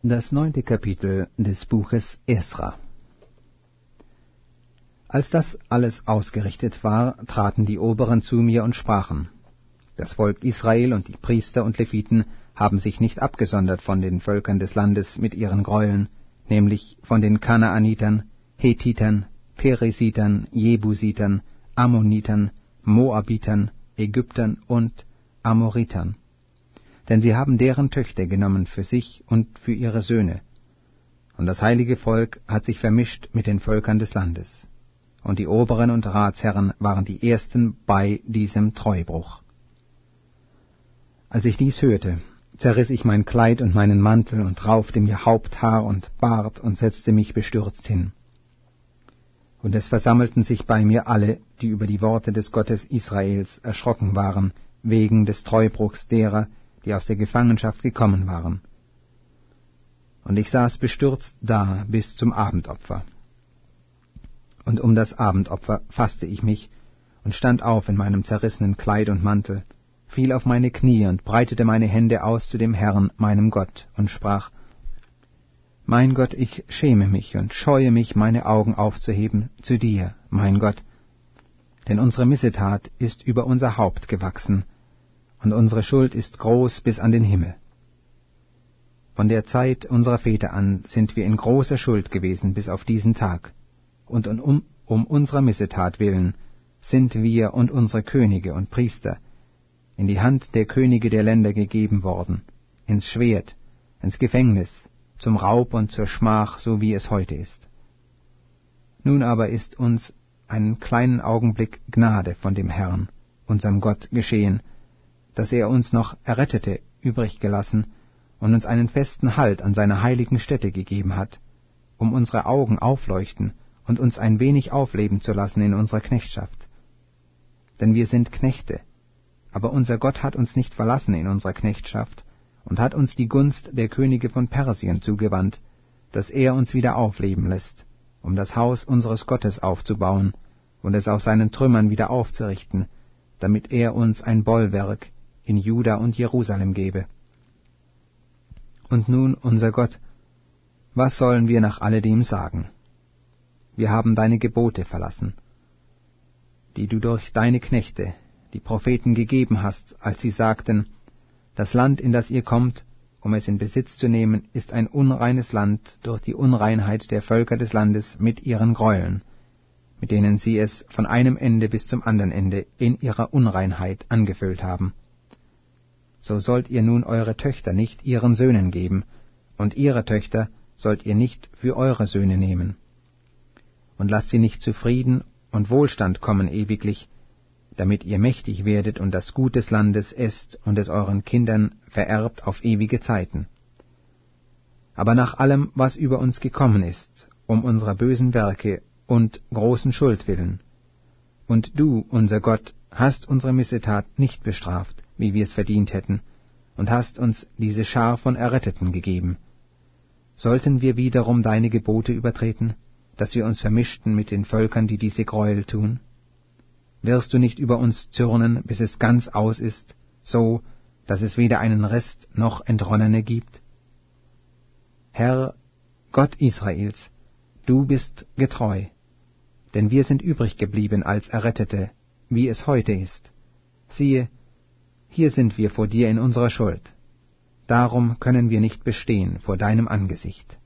Das 9. Kapitel des Buches Esra. Als das alles ausgerichtet war, traten die Oberen zu mir und sprachen: Das Volk Israel und die Priester und Leviten haben sich nicht abgesondert von den Völkern des Landes mit ihren Gräueln, nämlich von den Kanaanitern, Hethitern, Peresitern, Jebusitern, Ammonitern, Moabitern, Ägyptern und Amoritern. Denn sie haben deren Töchter genommen für sich und für ihre Söhne. Und das heilige Volk hat sich vermischt mit den Völkern des Landes. Und die Oberen und Ratsherren waren die Ersten bei diesem Treubruch. Als ich dies hörte, zerriss ich mein Kleid und meinen Mantel und raufte mir Haupthaar und Bart und setzte mich bestürzt hin. Und es versammelten sich bei mir alle, die über die Worte des Gottes Israels erschrocken waren, wegen des Treubruchs derer, die aus der Gefangenschaft gekommen waren. Und ich saß bestürzt da bis zum Abendopfer. Und um das Abendopfer fasste ich mich und stand auf in meinem zerrissenen Kleid und Mantel, fiel auf meine Knie und breitete meine Hände aus zu dem Herrn, meinem Gott, und sprach: Mein Gott, ich schäme mich und scheue mich, meine Augen aufzuheben zu dir, mein Gott, denn unsere Missetat ist über unser Haupt gewachsen, und unsere Schuld ist groß bis an den Himmel. Von der Zeit unserer Väter an sind wir in großer Schuld gewesen bis auf diesen Tag, und um unserer Missetat willen sind wir und unsere Könige und Priester in die Hand der Könige der Länder gegeben worden, ins Schwert, ins Gefängnis, zum Raub und zur Schmach, so wie es heute ist. Nun aber ist uns einen kleinen Augenblick Gnade von dem Herrn, unserem Gott, geschehen, dass er uns noch Errettete übrig gelassen und uns einen festen Halt an seiner heiligen Stätte gegeben hat, um unsere Augen aufleuchten und uns ein wenig aufleben zu lassen in unserer Knechtschaft. Denn wir sind Knechte, aber unser Gott hat uns nicht verlassen in unserer Knechtschaft und hat uns die Gunst der Könige von Persien zugewandt, dass er uns wieder aufleben lässt, um das Haus unseres Gottes aufzubauen und es aus seinen Trümmern wieder aufzurichten, damit er uns ein Bollwerk in Juda und Jerusalem gebe. Und nun, unser Gott, was sollen wir nach alledem sagen? Wir haben deine Gebote verlassen, die du durch deine Knechte, die Propheten, gegeben hast, als sie sagten: Das Land, in das ihr kommt, um es in Besitz zu nehmen, ist ein unreines Land durch die Unreinheit der Völker des Landes mit ihren Gräueln, mit denen sie es von einem Ende bis zum anderen Ende in ihrer Unreinheit angefüllt haben. So sollt ihr nun eure Töchter nicht ihren Söhnen geben, und ihre Töchter sollt ihr nicht für eure Söhne nehmen. Und lasst sie nicht zu Frieden und Wohlstand kommen ewiglich, damit ihr mächtig werdet und das Gut des Landes esst und es euren Kindern vererbt auf ewige Zeiten. Aber nach allem, was über uns gekommen ist, um unserer bösen Werke und großen Schuld willen, und du, unser Gott, hast unsere Missetat nicht bestraft, wie wir es verdient hätten, und hast uns diese Schar von Erretteten gegeben. Sollten wir wiederum deine Gebote übertreten, dass wir uns vermischten mit den Völkern, die diese Gräuel tun? Wirst du nicht über uns zürnen, bis es ganz aus ist, so, dass es weder einen Rest noch Entronnene gibt? Herr, Gott Israels, du bist getreu, denn wir sind übrig geblieben als Errettete, wie es heute ist. Siehe, hier sind wir vor dir in unserer Schuld. Darum können wir nicht bestehen vor deinem Angesicht.